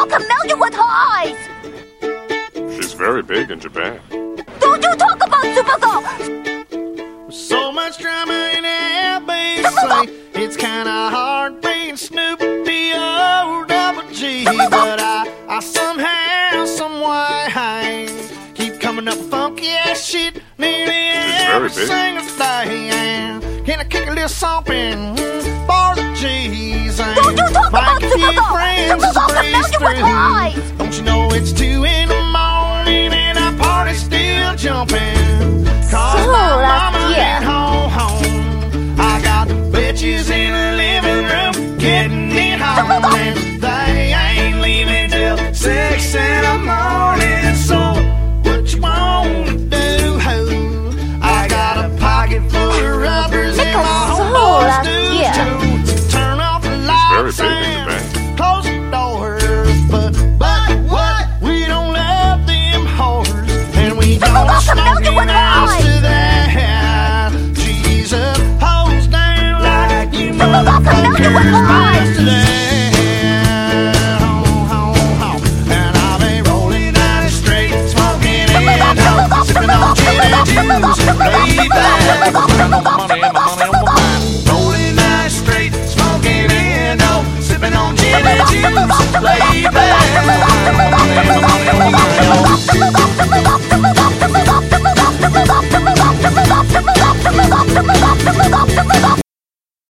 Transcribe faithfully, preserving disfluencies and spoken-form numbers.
Supergirl familiar with her eyes? She's very big in Japan. Don't you talk about Supergirl! So much drama in L B C, it's kinda hard being Snoopy D O double G. But I, I somehow, someway, keep coming up with funky ass shit nearly every single day. Can I kick a little something for the G's? Don't you talk about Supergirl! Supergirl familiar with her eyes! Don't you know it's two in the morning and our party's still jumping? Cause So, my mama last year. went home, home. I got the bitches in the living room getting it home, and they ain't leaving till six in the morning. So what you wanna do, ho? I got a pocket full of rubbers and my homeboys do too. Turn off the lights and close the doors, but but what? We don't love them whores, and we don't smoke in house to that. Jesus, hose down like you motherfucking